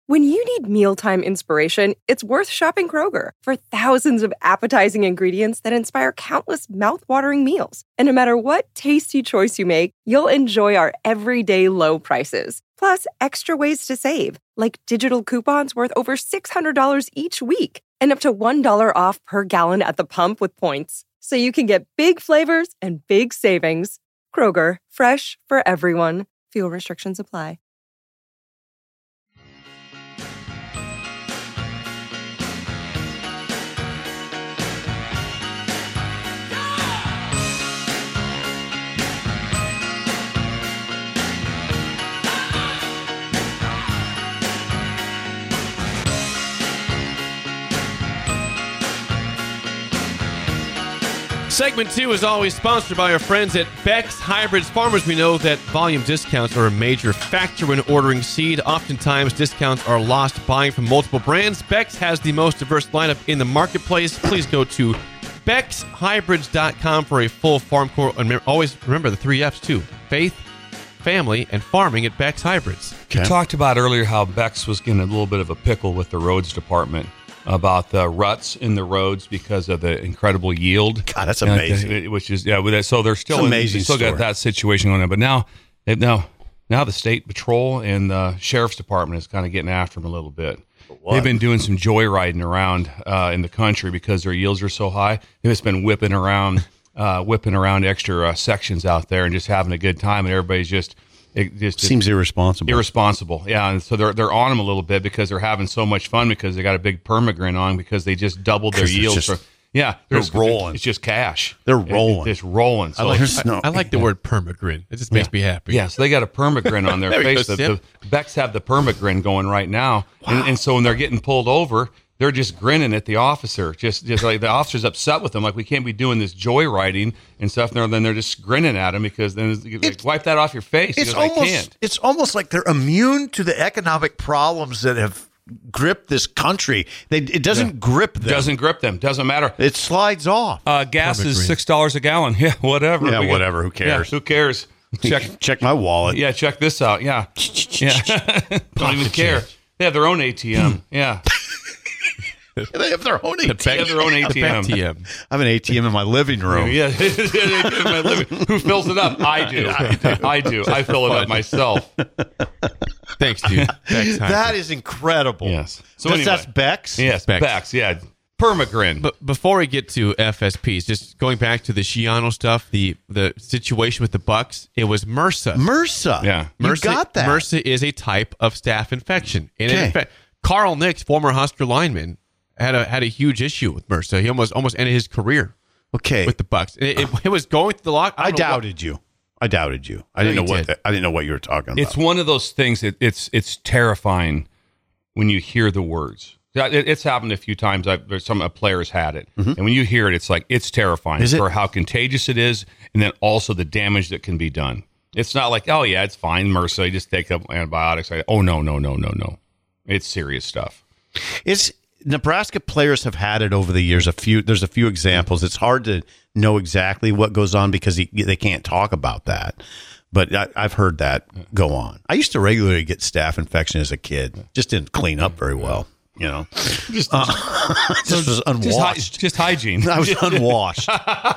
When you need mealtime inspiration, it's worth shopping Kroger for thousands of appetizing ingredients that inspire countless mouth-watering meals. And no matter what tasty choice you make, you'll enjoy our everyday low prices. Plus, extra ways to save, like digital coupons worth over $600 each week and up to $1 off per gallon at the pump with points. So you can get big flavors and big savings. Kroger, fresh for everyone. Fuel restrictions apply. Segment 2 is always sponsored by our friends at Beck's Hybrids Farmers. We know that volume discounts are a major factor when ordering seed. Oftentimes, discounts are lost buying from multiple brands. Beck's has the most diverse lineup in the marketplace. Please go to beckshybrids.com for a full farm quote. And always remember the 3 F's too: faith, family, and farming at Beck's Hybrids. Okay. We talked about earlier how Beck's was getting a little bit of a pickle with the roads department about the ruts in the roads because of the incredible yield. God, that's amazing. Which is so they're still amazing. They still got that situation going on, but now the state patrol and the sheriff's department is kind of getting after them a little bit. They've been doing some joyriding around in the country because their yields are so high. They've just been whipping around extra sections out there and just having a good time, and everybody's just. It just seems irresponsible. Irresponsible, yeah. And so they're on them a little bit because they're having so much fun because they got a big permagrin on because they just doubled their yields. They're rolling. It's just cash. They're rolling. It's rolling. So I like the word permagrin. It just makes me happy. Yeah, so they got a permagrin on their face. The Becks have the permagrin going right now, and so when they're getting pulled over, they're just grinning at the officer, just like the officer's upset with them, like we can't be doing this joyriding and stuff. And then they're just grinning at him because then wipe that off your face. It's almost like they're immune to the economic problems that have gripped this country. It doesn't grip them. Doesn't grip them. Doesn't matter. It slides off. Gas is $6 a gallon. Yeah, whatever. Yeah, whatever. Who cares? Yeah, who cares? Check my wallet. Yeah, check this out. Yeah. Don't even care. They have their own ATM. Yeah. They have their own ATM. They have their own ATM. I have an ATM in my living room. Yeah, in my living room. Who fills it up? I do. I fill it up myself. Thanks, dude. That is incredible. Yes. So anyway, that's Beck's? Yes, Beck's. Yeah. Permagrin. But before we get to FSPs, just going back to the Schiano stuff, the situation with the Bucks, it was MRSA. MRSA. Yeah. You got that. MRSA is a type of staph infection. And in fact, Carl Nix, former Husker lineman, had a huge issue with MRSA. He almost ended his career. With the Bucks. It was going through the lock. I doubted you. I didn't know what you were talking about. It's one of those things that it's terrifying when you hear the words. It's happened a few times. Some players had it, and when you hear it, it's like it's terrifying for how contagious it is, and then also the damage that can be done. It's not like, oh yeah, it's fine, MRSA. You just take up antibiotics. Oh no. It's serious stuff. Nebraska players have had it over the years. There's a few examples. It's hard to know exactly what goes on because they can't talk about that. But I've heard that go on. I used to regularly get staph infection as a kid. Just didn't clean up very well. You know, just was unwashed. Just hygiene. I was unwashed.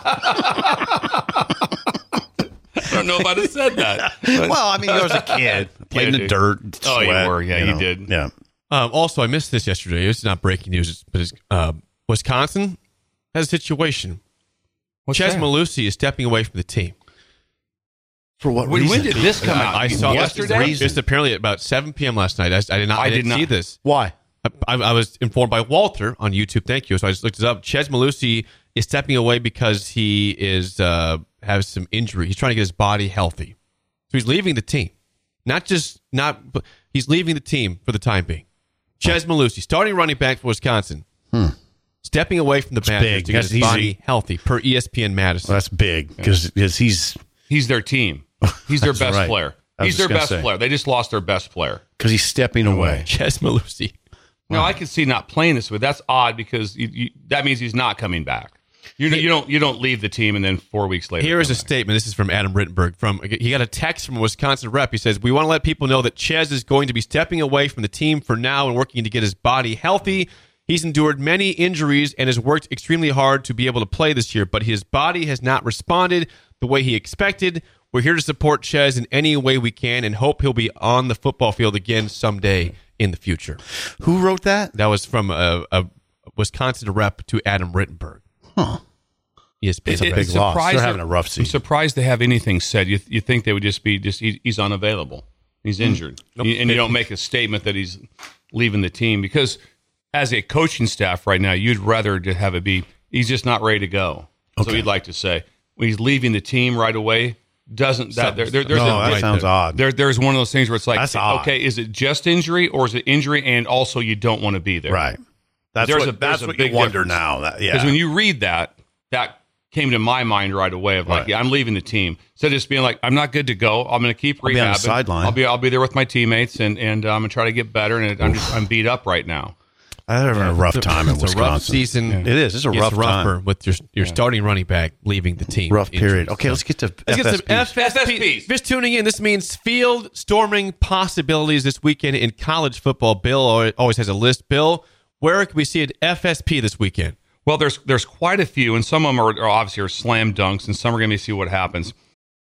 I don't know if I'd have said that. Well, I mean, I was a kid. Played in the dirt. Oh, sweat, you were. Yeah, you did. Yeah. Also, I missed this yesterday. It's not breaking news, but Wisconsin has a situation. Chez Mellusi is stepping away from the team. For what reason? When did this come out? I saw yesterday. It's apparently at about 7 p.m. last night. I did not see this. Why? I was informed by Walter on YouTube. Thank you. So I just looked it up. Chez Mellusi is stepping away because he has some injury. He's trying to get his body healthy. So he's leaving the team. He's leaving the team for the time being. Chez Mellusi, starting running back for Wisconsin, stepping away from the Badgers to get his body healthy, per ESPN Madison. Well, that's big because he's their team. He's their best player. He's their best player. They just lost their best player. Because he's stepping away. Chez Mellusi. No, I can see not playing this way. That's odd because that means he's not coming back. You don't leave the team and then 4 weeks later. Here is a statement. This is from Adam Rittenberg. He got a text from a Wisconsin rep. He says, "We want to let people know that Ches is going to be stepping away from the team for now and working to get his body healthy. He's endured many injuries and has worked extremely hard to be able to play this year, but his body has not responded the way he expected. We're here to support Ches in any way we can and hope he'll be on the football field again someday in the future." Who wrote that? That was from a Wisconsin rep to Adam Rittenberg. Huh. Yes, It's a big loss. They're having a rough season. I'm surprised they have anything said. You think they would just be he's unavailable. He's injured. Nope. And you don't make a statement that he's leaving the team, because as a coaching staff right now, you'd rather to have it be he's just not ready to go. That's what you'd like to say. When he's leaving the team right away, doesn't that that sounds odd. There's one of those things where it's like, That's odd. okay, is it just injury or is it injury and also you don't want to be there? Right. That's what you wonder now. Because when you read that came to my mind right away of like, I'm leaving the team. Instead of just being like, I'm not good to go. I'm going to keep rehabbing. Be on the sideline. I'll be there with my teammates and I'm going to try to get better. And I'm beat up right now. I'm having a rough time in Wisconsin. It's a rough season. It is. It's a rough time. With your starting running back leaving the team. Rough period. Okay, let's get to FSPs. Just tuning in. This means field storming possibilities this weekend in college football. Bill always has a list. Bill, where can we see an FSP this weekend? Well, there's quite a few, and some of them are obviously slam dunks, and some are going to see what happens.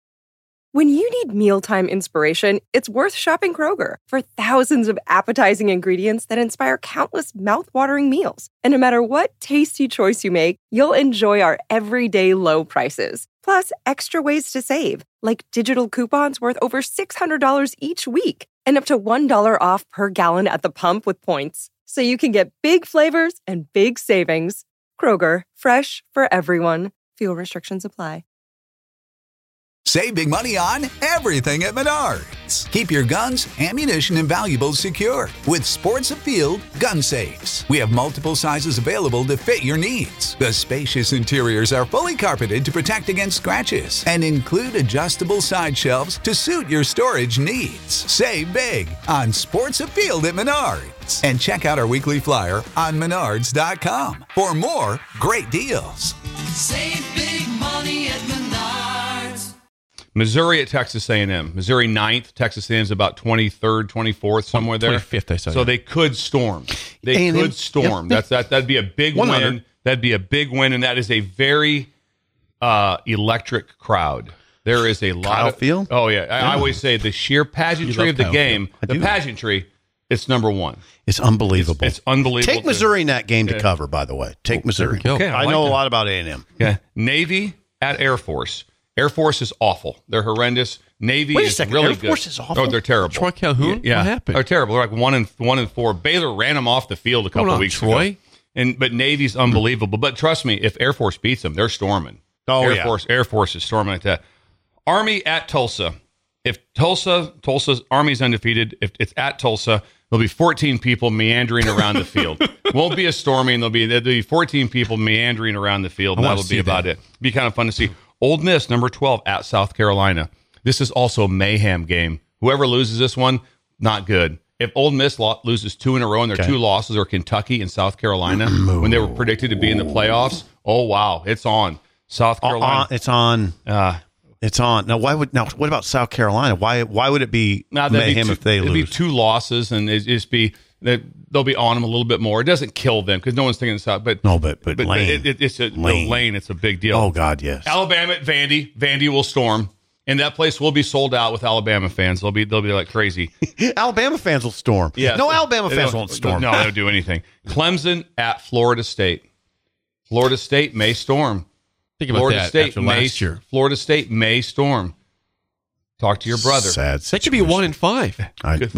When you need mealtime inspiration, it's worth shopping Kroger for thousands of appetizing ingredients that inspire countless mouth-watering meals. And no matter what tasty choice you make, you'll enjoy our everyday low prices. Plus, extra ways to save, like digital coupons worth over $600 each week and up to $1 off per gallon at the pump with points. So you can get big flavors and big savings. Kroger, fresh for everyone. Fuel restrictions apply. Save big money on everything at Menards. Keep your guns, ammunition, and valuables secure with Sports Afield gun safes. We have multiple sizes available to fit your needs. The spacious interiors are fully carpeted to protect against scratches and include adjustable side shelves to suit your storage needs. Save big on Sports Afield at Menards. And check out our weekly flyer on Menards.com for more great deals. Save big money at Menards. Missouri at Texas A&M. Missouri 9th. Texas A&M is about 23rd, 24th, somewhere there. 25th, I saw. So they could storm. They could storm. Yep. That'd be a big 100. Win. That'd be a big win, and that is a very electric crowd. There is a lot Kyle of Field? Oh yeah. I always say the sheer pageantry of the game. The pageantry. It's number one. It's unbelievable. It's unbelievable. Take Missouri in that game to cover, by the way. Take Missouri. Okay, I know a lot about A&M. Yeah. Navy at Air Force. Air Force is awful. They're horrendous. Navy is really good. Air Force is awful? Oh, they're terrible. Troy Calhoun? Yeah. What happened? They're terrible. They're like 1-4. Baylor ran them off the field a couple of weeks ago. But Navy's unbelievable. But trust me, if Air Force beats them, they're storming. Air Force is storming like that. Army at Tulsa. If Tulsa's Army's undefeated, if it's at Tulsa, there'll be 14 people meandering around the field. Won't be a storming. There'll be 14 people meandering around the field. That'll be about it. Be kind of fun to see. Old Miss, number 12, at South Carolina. This is also a mayhem game. Whoever loses this one, not good. If Old Miss loses 2 in a row and their 2 losses are Kentucky and South Carolina when they were predicted to be in the playoffs, oh, wow, it's on. South Carolina. It's on. It's on. Now, what about South Carolina? Why would it be mayhem if they lose? It'd be 2 losses, and it'd just be they'll be on them a little bit more. It doesn't kill them because no one's thinking this out. But Lane. Lane. It's a big deal. Oh God, yes. Alabama at Vandy. Vandy will storm, and that place will be sold out with Alabama fans. They'll be like crazy. Alabama fans will storm. Yeah. No, Alabama fans won't storm. No, they don't do anything. Clemson at Florida State. Florida State may storm. Think about that after last year. Florida State may storm. Talk to your brother. Sad. That should be 1-5.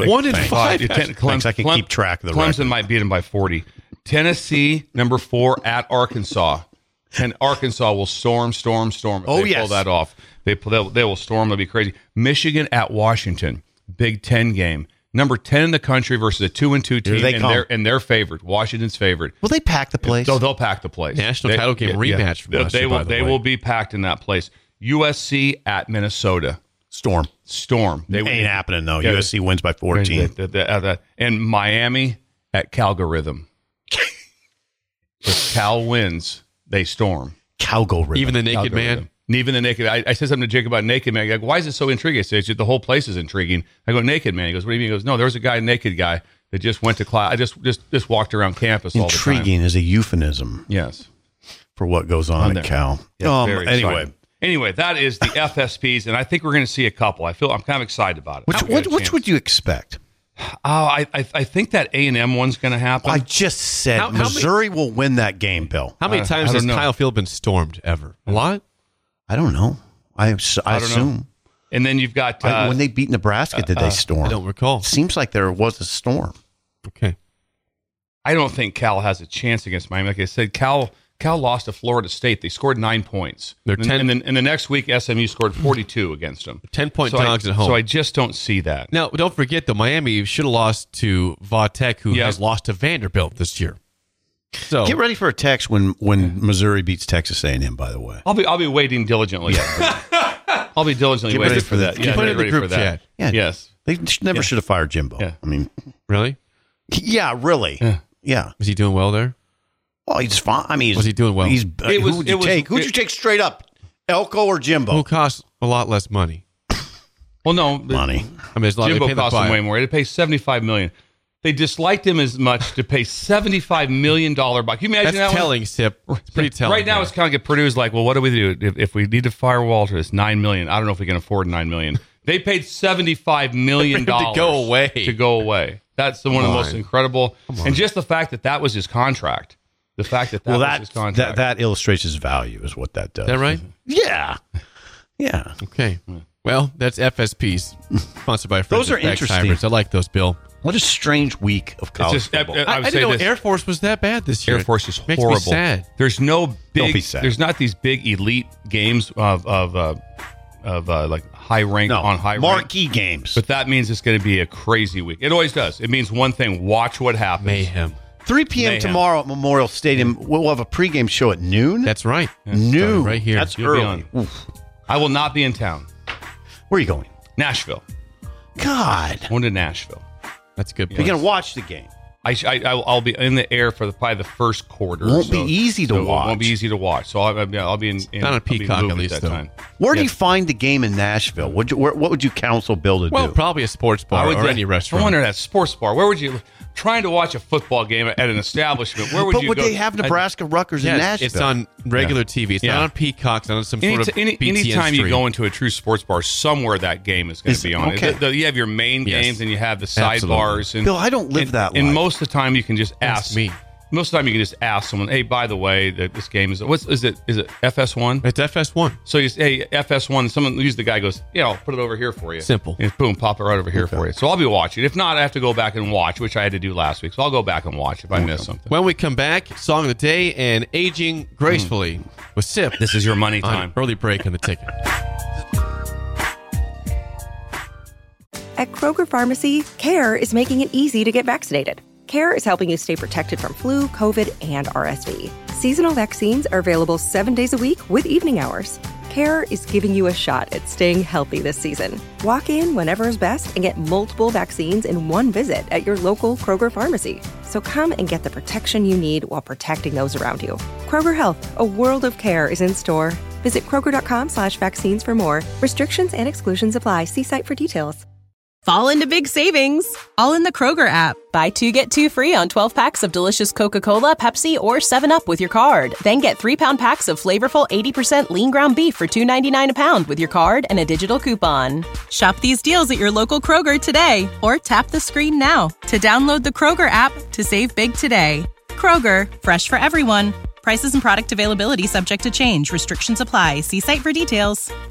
1-5. I can keep track of the Clemson record. might beat them by 40. Tennessee, number 4, at Arkansas. And Arkansas will storm. If they pull that off. They will storm. It'll be crazy. Michigan at Washington. Big Ten game. Number 10 in the country versus a 2-2 team, and they're favored. Washington's favored. Will they pack the place? So they'll pack the place. National title game rematch from last year, by the way. They will be packed in that place. USC at Minnesota. Storm. They ain't happening though. USC wins by 14. And Miami at Calgarythim. If Cal wins, they storm. Cowgirl Even the naked man. Rhythm. And even the naked. I said something to Jake about naked man. Like, why is it so intriguing? I said, the whole place is intriguing. I go, naked man. He goes, what do you mean? He goes, no, there was a naked guy that just went to class. I just walked around campus all the time. Intriguing is a euphemism. Yes. For what goes on at Cal. Yeah, anyway, that is the FSPs, and I think we're going to see a couple. I'm kind of excited about it. Which would you expect? I think that A&M one's going to happen. I just said Missouri will win that game, Bill. How many times has Kyle Field been stormed ever? A lot? I don't know. I assume. Know. And then you've got... when they beat Nebraska, did they storm? I don't recall. Seems like there was a storm. Okay. I don't think Cal has a chance against Miami. Like I said, Cal lost to Florida State. They scored 9 points. And then the next week, SMU scored 42 against them. 10-point dogs at home. So I just don't see that. Now, don't forget, though, Miami should have lost to Va-Tech, who has lost to Vanderbilt this year. So get ready for a text when Missouri beats Texas A&M, by the way. I'll be waiting diligently. I'll be diligently waiting for that. Yeah, put it in the group chat. Yeah. Yes. They never should have fired Jimbo. Yeah. I mean, really? Yeah, really. Yeah. Was he doing well there? Well, he's fine. I mean, was he doing well? Who would you take? Who'd you take straight up? Elko or Jimbo? Who costs a lot less money? Well, no. Money. I mean, Jimbo cost him way more. They pay $75 million. They disliked him as much to pay $75 million. Can you imagine That's that telling, Sip. It's pretty telling. Right now, it's kind of like Purdue's like, well, what do we do? If we need to fire Walter, it's $9 million. I don't know if we can afford $9 million. They paid $75 million to go away. That's one of the most incredible. And just the fact that was his contract. The fact that was his contract. That illustrates his value is what that does. Is that right? Yeah. Yeah. Okay. Well, that's FSPs, sponsored by Those are interesting. Hybrids. I like those, Bill. What a strange week of college football. I didn't know Air Force was that bad this year. Air Force is horrible. Makes me sad. There's no big. Don't be sad. There's not these big elite games of like high rank on high marquee rank games. But that means it's going to be a crazy week. It always does. It means one thing: watch what happens. Mayhem. 3 p.m. tomorrow at Memorial Stadium. We'll have a pregame show at noon. That's right. Noon. Right here. That's You'll early. I will not be in town. Where are you going? Nashville. God. Going to Nashville. That's a good. You're going to watch the game. I'll be in the air for probably the first quarter. Won't be easy to watch. It won't be easy to watch. So I'll be in not on Peacock at least that though. time. Where do you find the game in Nashville? What would you counsel Bill to do? Well, probably a sports bar or any restaurant. I wonder that sports bar. Where would you? Trying to watch a football game at an establishment. Where would you go? But would they have Nebraska Rutgers in Nashville? It's on regular TV. It's not on Peacock. It's on some sort of BTN anytime you stream. go into a true sports bar, somewhere that game is going to be on. Okay. You have your main games and you have the sidebars. And Bill, I don't live that life. And most of the time, you can just ask me. Most of the time, you can just ask someone, "Hey, by the way, this game is Is it FS1? It's FS1. So you say, "Hey, FS1." Someone, usually the guy goes, "Yeah, I'll put it over here for you." Simple. And boom, pop it right over here for you. So I'll be watching. If not, I have to go back and watch, which I had to do last week. So I'll go back and watch if I miss something. When we come back, song of the day and aging gracefully with Sip. This is your money time. Early break on the ticket. At Kroger Pharmacy, CARE is making it easy to get vaccinated. CARE is helping you stay protected from flu, COVID, and RSV. Seasonal vaccines are available 7 days a week with evening hours. CARE is giving you a shot at staying healthy this season. Walk in whenever is best and get multiple vaccines in one visit at your local Kroger Pharmacy. So come and get the protection you need while protecting those around you. Kroger Health, a world of care is in store. Visit Kroger.com/vaccines for more. Restrictions and exclusions apply. See site for details. Fall into big savings, all in the Kroger app. Buy 2, get 2 free on 12 packs of delicious Coca-Cola, Pepsi, or 7-Up with your card. Then get 3-pound packs of flavorful 80% lean ground beef for $2.99 a pound with your card and a digital coupon. Shop these deals at your local Kroger today, or tap the screen now to download the Kroger app to save big today. Kroger, fresh for everyone. Prices and product availability subject to change. Restrictions apply. See site for details.